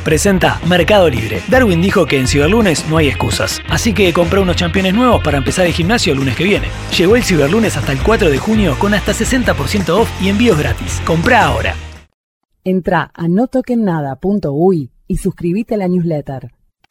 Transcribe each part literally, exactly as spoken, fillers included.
presenta Mercado Libre. Darwin dijo que en Ciberlunes no hay excusas, así que compré unos championes nuevos para empezar el gimnasio el lunes que viene. Llegó el Ciberlunes hasta el cuatro de junio con hasta sesenta por ciento off y envíos gratis. Comprá ahora. Entrá a no toquen nada punto uy y suscríbete a la newsletter.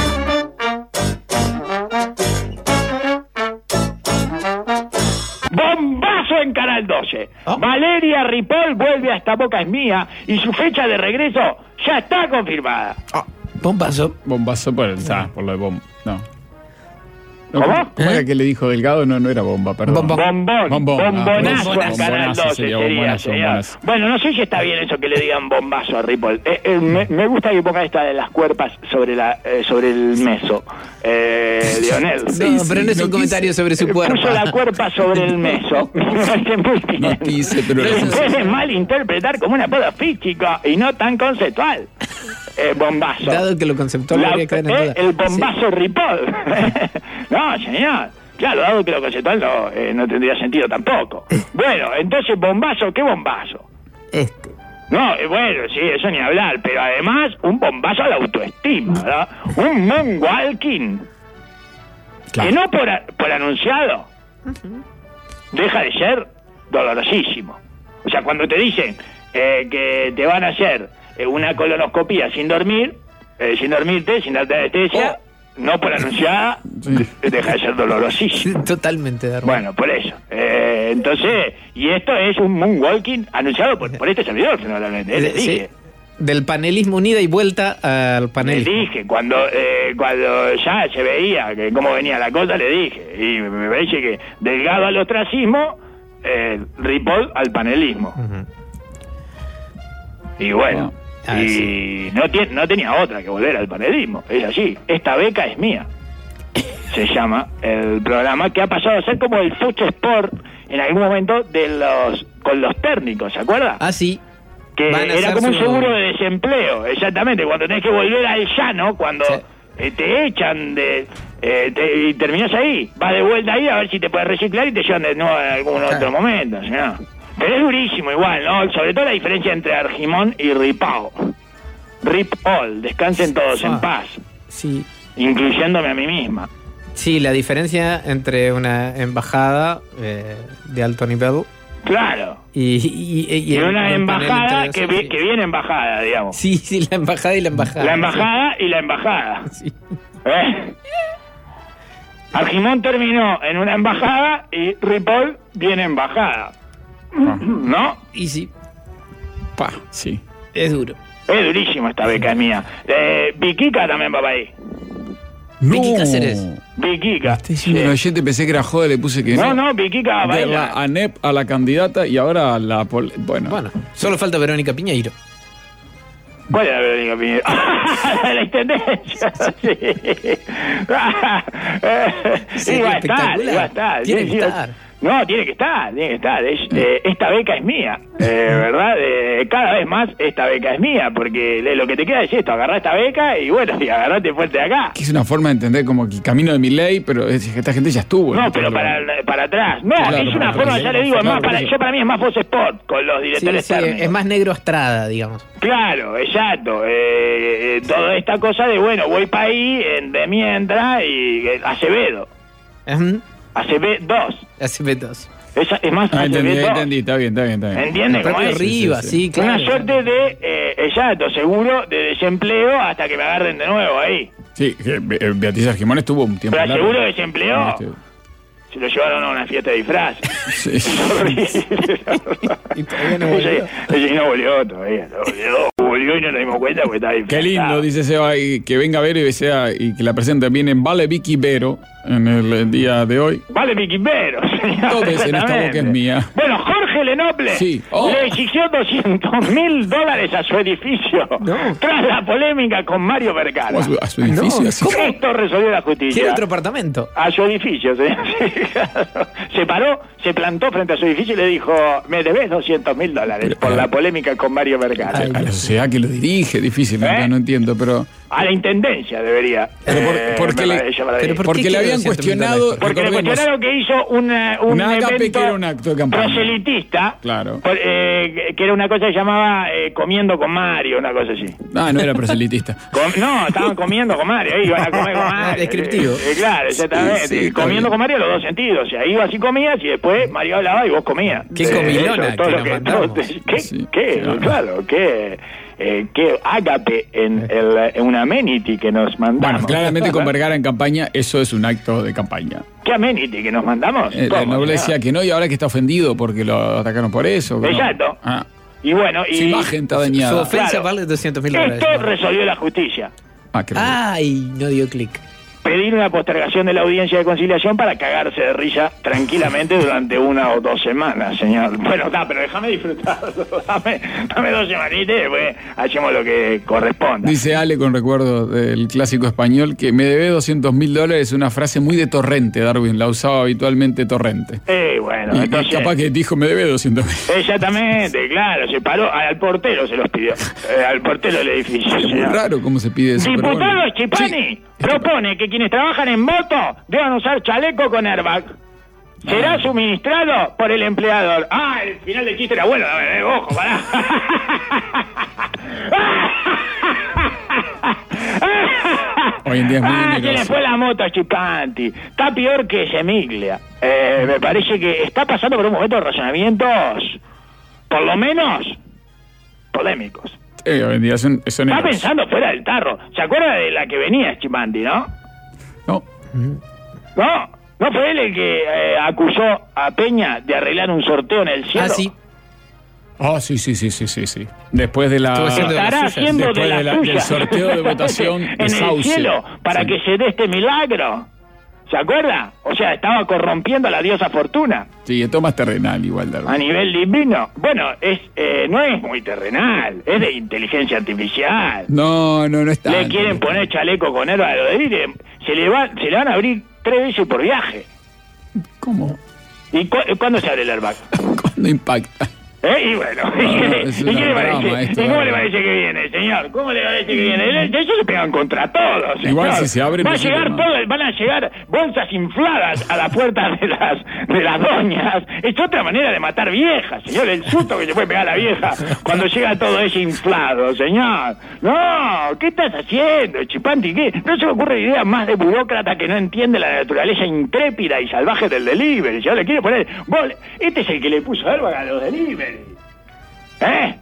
Bombazo en Canal doce. ¿Oh? Valeria Ripoll vuelve a Esta Boca es Mía y su fecha de regreso ya está confirmada. Oh, bombazo. Bombazo por, el, ah, por lo de bomba. No. ¿Cómo? ¿Cómo ¿Eh? era que le dijo Delgado? No, no era bomba, perdón. Bombón. Bombón. Bombonazo Ah, en Canal doce sería, sería, bombonazo, sería. bombonazo. Bueno, no sé si está bien eso que le digan bombazo a Ripoll. Eh, eh, me, me gusta que ponga esta de las cuerpas sobre la eh, sobre el meso. Eh, Lionel. No, Sí, pero no es no un comentario quise. sobre su cuerpo. Puso la cuerpa sobre el meso. Me parece muy bien. No quise, pero Se lo puse. puede malinterpretar como un apodo físico y no tan conceptual. Eh, bombazo. Dado que lo conceptual La- podría quedar en eh, duda. el bombazo Ripoll. No, señor. Claro, dado que lo conceptual no, eh, no tendría sentido tampoco. Bueno, entonces, bombazo, ¿qué bombazo? Este. No, eh, bueno, sí, eso ni hablar, pero además, un bombazo a la autoestima, ¿verdad? Un moonwalking. Claro. Que no por, a- por anunciado deja de ser dolorosísimo. O sea, cuando te dicen eh, que te van a hacer eh, una colonoscopía sin dormir, eh, sin dormirte, sin darte anestesia, no por anunciada, Sí. deja de ser dolorosísimo. Totalmente, Darwin. Bueno, por eso. Eh, entonces, y esto es un moonwalking anunciado por, por este servidor, generalmente. Eh, les Sí. dije. Del panelismo unida y vuelta al Le panelismo. dije, cuando eh, cuando ya se veía que cómo venía la cosa, le dije. Y me parece que Delgado al ostracismo, eh, Ripoll al panelismo. Ujú. Y bueno, Ah, y sí. no, tie- no tenía otra que volver al panelismo. Es así. Esta beca es mía. Se llama el programa, que ha pasado a ser como el Fucho Sport en algún momento de los con los técnicos, ¿se acuerda? Ah, sí. Que Van a era hacer como un su- seguro de desempleo, exactamente, cuando tenés que volver al llano, cuando Sí. eh, te echan de eh, te- y terminás ahí, vas de vuelta ahí a ver si te puedes reciclar y te llevan de nuevo en algún Claro. otro momento, ¿no? Pero es durísimo igual, ¿no? Sobre todo la diferencia entre Argimón y Ripoll. Ripoll, descansen todos Ah. en paz, Sí. incluyéndome a mí misma. Sí, la diferencia entre una embajada eh, de alto nivel Claro. y, y, y- y Y el- una el panel embajada entre que, dos, vi- sí. que viene embajada, digamos. Sí, sí, la embajada y la embajada. La embajada y la embajada. Sí. ¿Eh? Argimón terminó en una embajada y Ripoll viene embajada. ¿No? Y sí, Pa, sí. es duro. Es durísimo esta beca, es mía. Eh, Viquica también va para ahí. Vicky Cáceres. Viquica. Estoy diciendo Sí. un oyente, pensé que era joda, le puse que No, no. no, Viquica va para De ahí. la ANEP a la candidata y ahora a la... pol- Bueno, Bueno, solo falta Verónica Piñeiro. ¿Cuál es la Verónica Piñeiro? La de la intendencia. Sí. Sí, Sería va a estar, espectacular. va a estar. Tiene Sí, que sí, estar. No, tiene que estar, tiene que estar. Es, eh, esta beca es mía, eh, ¿verdad? Eh, cada vez más esta beca es mía, porque le- lo que te queda es esto, agarrar esta beca y bueno, y agarrarte fuerte de acá. que es una forma de entender como que el camino de mi ley, pero es que esta gente ya estuvo. No, pero para, para atrás. No, Claro, es una para forma, atrás. ya le digo, es más Claro, para, por eso. yo para mí es más Fox Sport con los Sí, directores sí, técnicos. es más negro Estrada, digamos. Claro, exacto. Eh, eh, toda esta cosa de, bueno, voy para ahí en- de mientras y eh, Acevedo. Ujú. Acevedo dos. Hace vetos. Esa, es más, Ah, entendí, Acevedo. entendí, está bien, está bien, está bien. ¿Entiende El cómo propio es? Rivas, Sí, sí, sí, sí. claro. Una suerte de, eh, exacto, seguro de desempleo hasta que me agarren de nuevo ahí. Sí, que Be- eh, Beatriz Argimón estuvo un tiempo Pero largo. seguro de desempleo Este, se lo llevaron a una fiesta de disfraz. sí. Horrible. Y todavía no volvió. Ese- ese no volvió todavía, no volvió. Volvió y no nos dimos cuenta porque estaba Qué disfrazado. lindo, dice Seba, y que venga Vero y sea y que la presente bien en Vale Vicky Vero en el, el día de hoy. Vale, Piquimbero, señor. Todos en esta boca es mía. Bueno, Jorge Lenople Sí. Oh. le exigió doscientos mil dólares a su edificio No. tras la polémica con Mario Vergara. ¿A su, a su edificio? No, así? ¿cómo? Esto resolvió la justicia. Quiere otro apartamento. A su edificio, señor. Sí, claro. Se paró, se plantó frente a su edificio y le dijo, me debes doscientos mil dólares Pero, por pero- la polémica con Mario Vergara. Ay, A la sociedad que lo dirige, difícil, ¿Eh? acá no entiendo, pero A la intendencia debería. Pero por- eh, porque me le- parece, para pero ahí. ¿por Porque qué le quiere habían doscientos mil cuestionado. dólares? Porque le recordemos, cuestionaron que hizo una, un Un ágape evento que era un acto de campaña. proselitista, Claro. por- eh, que era una cosa que llamaba eh, comiendo con Mario, una cosa así. Ah, no era proselitista. Com- no, estaban comiendo con Mario, iban a comer con Mario. Descriptivo. Eh, eh, claro, exactamente. Sí, sí, está comiendo bien. con Mario en los dos sentidos. O sea, ibas y comías y después Mario hablaba y vos comías. Qué Eh, comilona eso, todo que lo nos mandamos. ¿Qué? Sí, ¿Qué? claro. Claro, qué, eh, qué ágape en, el, en una amenity que nos mandamos. Bueno, claramente con Vergara en campaña, eso es un acto de campaña. ¿Qué amenity que nos mandamos? Eh, la ¿Cómo, noble decía señor? que no y ahora que está ofendido porque lo atacaron por eso. que no. Exacto. Ah, Y bueno, y su imagen está Su dañada. ofensa Claro. vale doscientos mil dólares. esto resolvió la justicia. Ah, creo que- Ay, no dio clic. Pedir una postergación de la audiencia de conciliación para cagarse de risa tranquilamente durante una o dos semanas, señor. Bueno, está, pero déjame disfrutarlo. Dame, dame dos semanitas y después hacemos lo que corresponda. Dice Ale con recuerdo del clásico español que me debe doscientos mil dólares, una frase muy de Torrente, Darwin, la usaba habitualmente Torrente. Eh, bueno, Y, y entonces... capaz que dijo me debe doscientos mil. Exactamente, claro, se paró, al portero se los pidió, eh, al portero del edificio. Es muy señor. raro cómo se pide eso. pero Diputado bueno. Chipani Sí. propone que quienes trabajan en moto deban usar chaleco con airbag. Será Ah. suministrado por el empleador. Ah, el final del chiste era bueno, dame, eh, ojo, pará. Hoy en día es muy Ah, se le generoso. fue la moto a Chipanti. Está peor que Semiglia. Eh, me parece que está pasando por un momento de razonamientos, por lo menos, polémicos. Eh, hoy en día son, son Está héroes. pensando fuera del tarro. ¿Se acuerda de la que venía Chipanti, no? No, No, no fue él el que eh, acusó a Peña de arreglar un sorteo en el cielo. Ah, sí. ah, sí, sí, sí, sí, sí, sí. Después de la... Estuvo haciendo de las Estará suyas. haciendo Después de la de la- suya. del sorteo de votación de en el Sauce. cielo para Sí. que se dé este milagro. ¿Se acuerda? O sea, estaba corrompiendo a la diosa Fortuna Sí, esto más terrenal igual, a Darwin. nivel divino. Bueno, es eh, no es muy terrenal, es de inteligencia artificial. No, no, no está. Le quieren poner chaleco con herba de lo de Lire. Se le, va, se le van a abrir tres veces por viaje. ¿Cómo? ¿Y cu cuándo se abre el airbag? ¿Cuándo impacta? ¿Eh? Y bueno, No, ¿y qué le- es y una qué le broma parece? esto, ¿Y cómo ¿no? le parece que viene, señor? ¿Cómo le parece que viene? De eso se pegan contra todos, señor. Igual si se abre, Va a no sirve llegar más. todo, van a llegar bolsas infladas a la puerta de las de las doñas. Es otra manera de matar viejas, señor. El susto que se puede pegar a la vieja cuando llega todo ese inflado, señor. No, ¿qué estás haciendo, Chipanti? ¿Qué? No se me ocurre idea más de burócrata que no entiende la naturaleza intrépida y salvaje del delivery. Señor, le quiere poner... vos le- Este es el que le puso airbag a los delivery. ¿Eh?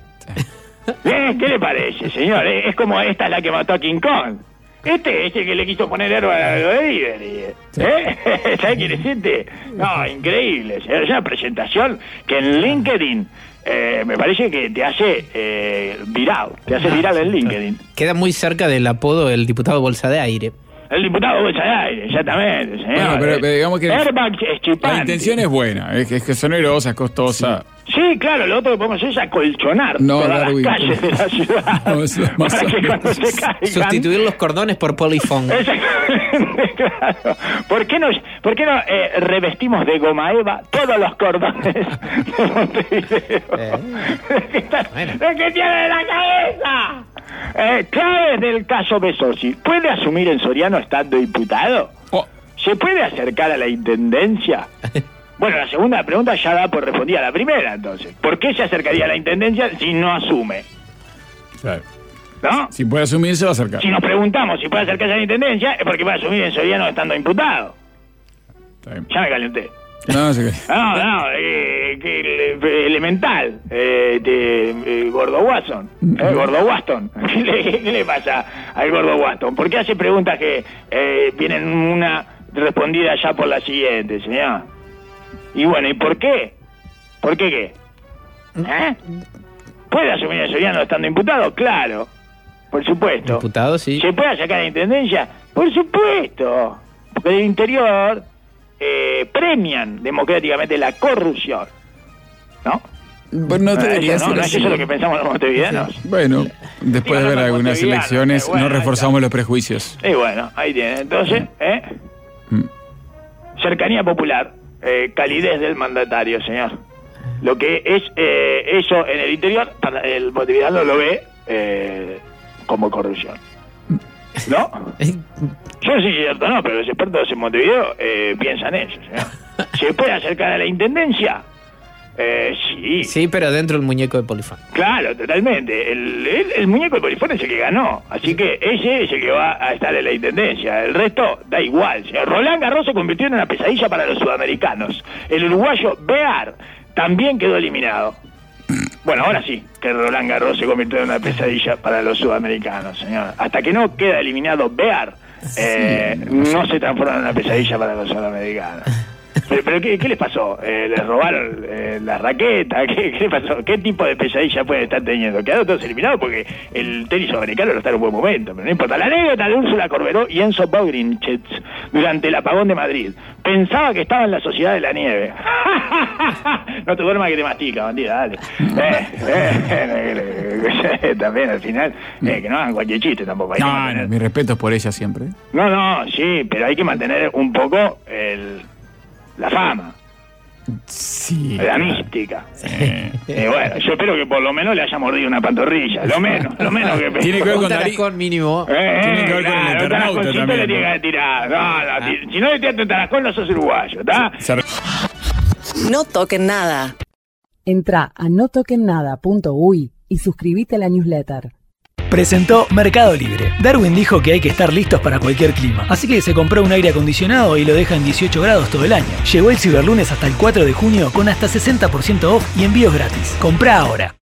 ¿Eh? ¿Qué le parece, señor? Eh, Es como esta es la que mató a King Kong. Este es el que le quiso poner herba a los delivery. ¿Eh? ¿Sabes quién es este? No, increíble, señor. Es una presentación que en LinkedIn eh, me parece que te hace eh, viral. Te hace viral en LinkedIn. Queda muy cerca del apodo del diputado Bolsa de Aire. El diputado Bolsa de Aire, exactamente, señor. Bueno, pero- pero digamos que- Airbag es Chipanti. La intención es buena, es que, es que son herosas, costosas. Sí, claro, lo otro que podemos hacer es acolchonar No, todas Darwin. las calles de la ciudad No, eso es más para o que menos. cuando se caigan... Sustituir los cordones por polifón. Exactamente, claro. ¿Por qué no, por qué no eh, revestimos de goma eva todos los cordones de Montevideo? Eh. ¿De qué está- Bueno. ¿De qué tiene la cabeza? Eh, claves del caso Besosi. ¿Puede asumir en Soriano estando diputado? Oh, ¿Se puede acercar a la intendencia? Bueno, la segunda pregunta ya da por respondida a la primera, entonces. ¿Por qué se acercaría a la intendencia si no asume? claro. ¿No? Si puede asumir, se va a acercar. Si nos preguntamos si puede acercarse a la intendencia, es porque va a asumir en Soriano estando imputado. Está bien. Ya me calenté. No, no sé qué. No, no, eh, que ele- elemental, eh, de eh, Gordo Watson, eh, Gordo Waston. ¿Qué le, qué le pasa al Gordo Waston? ¿Por qué hace preguntas que eh, vienen una respondida ya por la siguiente, señor? Y bueno, ¿y por qué? ¿Por qué qué? ¿Eh? ¿Puede asumir el Soriano estando imputado? Claro, por supuesto. Diputado, sí. ¿Se puede sacar la intendencia? Por supuesto. Porque del interior eh, premian democráticamente la corrupción. ¿No? Pues no Eh, debería eso, ¿no? ser ¿No es así. eso lo que pensamos los montevideanos? Bueno, después de ver Díganos, algunas montevideano, elecciones, eh, bueno, no ahí reforzamos está. los prejuicios. Y bueno, ahí tiene. Entonces, ¿eh? Mm. Cercanía popular, eh, calidez del mandatario, señor. Lo que es eh, eso en el interior, para el montevideano lo ve eh, como corrupción. ¿No? Yo no sé si es cierto o no, pero los expertos en Montevideo eh, piensan eso. ¿Sí? ¿Se puede acercar a la intendencia? Eh, sí. Sí, pero dentro del muñeco de Polifón. Claro, totalmente. El, el, el muñeco de Polifón es el que ganó. Así que ese es el que va a estar en la intendencia. El resto da igual. Roland Garros se convirtió en una pesadilla para los sudamericanos. El uruguayo Bear también quedó eliminado. Bueno, ahora sí, que Roland Garros se convirtió en una pesadilla para los sudamericanos, señor. Hasta que no queda eliminado Bear, eh, no se transforma en una pesadilla para los sudamericanos. ¿Pero, pero ¿qué, qué les pasó? Eh, ¿Les robaron eh, la raqueta? ¿Qué, ¿Qué les pasó? ¿Qué tipo de pesadilla pueden estar teniendo? Quedaron todos eliminados porque el tenis sudamericano no está en un buen momento, pero no importa. La anécdota de Úrsula Corberó y Enzo Bogrinchets durante el apagón de Madrid. Pensaba que estaba en la sociedad de la nieve. No te duermas que te mastica, bandida, dale. Eh, eh, eh, también al final, eh, que no hagan cualquier chiste tampoco. Hay no, que mantener... no, mi respeto es por ella siempre. No, no, sí, pero hay que mantener un poco el... la fama. Sí. La mística. Sí. Eh, bueno, yo espero que por lo menos le haya mordido una pantorrilla. Lo menos, lo menos que... Tiene que ver con un tarascón mínimo. Eh, Tiene que ver claro, con el Eternauta un también. le tiene que tirar. No, no, ah. Si no le tiras un tarascón, no sos uruguayo, ¿está? No toquen nada. Entrá a no toquen nada punto uy y suscríbete a la newsletter. Presentó Mercado Libre. Darwin dijo que hay que estar listos para cualquier clima, así que se compró un aire acondicionado y lo deja en dieciocho grados todo el año. Llegó el Ciberlunes hasta el cuatro de junio con hasta sesenta por ciento off y envíos gratis. Comprá ahora.